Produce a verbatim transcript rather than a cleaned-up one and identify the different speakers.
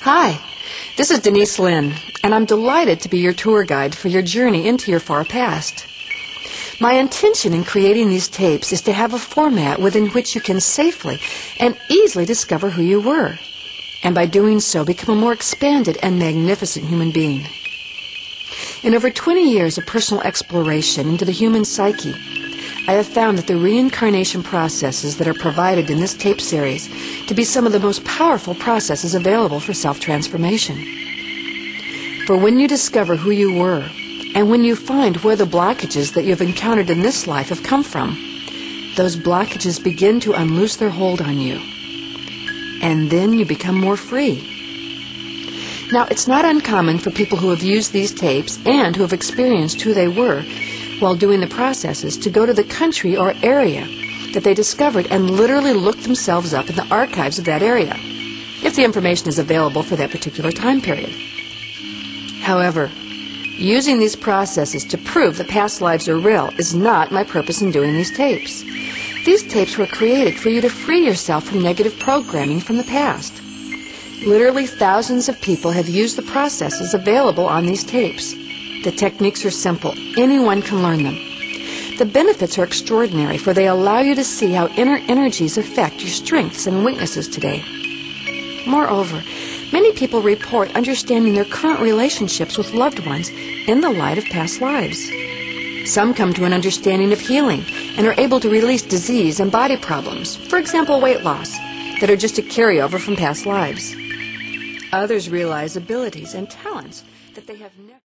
Speaker 1: Hi, this is Denise Lynn, and I'm delighted to be your tour guide for your journey into your far past. My intention in creating these tapes is to have a format within which you can safely and easily discover who you were, and by doing so become a more expanded and magnificent human being. In over twenty years of personal exploration into the human psyche, I have found that the reincarnation processes that are provided in this tape series to be some of the most powerful processes available for self-transformation. For when you discover who you were, and when you find where the blockages that you've encountered in this life have come from, those blockages begin to unloose their hold on you. And then you become more free. Now, it's not uncommon for people who have used these tapes and who have experienced who they were while doing the processes to go to the country or area that they discovered and literally look themselves up in the archives of that area, if the information is available for that particular time period. However, using these processes to prove that past lives are real is not my purpose in doing these tapes. These tapes were created for you to free yourself from negative programming from the past. Literally thousands of people have used the processes available on these tapes. The techniques are simple. Anyone can learn them. The benefits are extraordinary, for they allow you to see how inner energies affect your strengths and weaknesses today. Moreover, many people report understanding their current relationships with loved ones in the light of past lives. Some come to an understanding of healing and are able to release disease and body problems, for example, weight loss, that are just a carryover from past lives. Others realize abilities and talents that they have never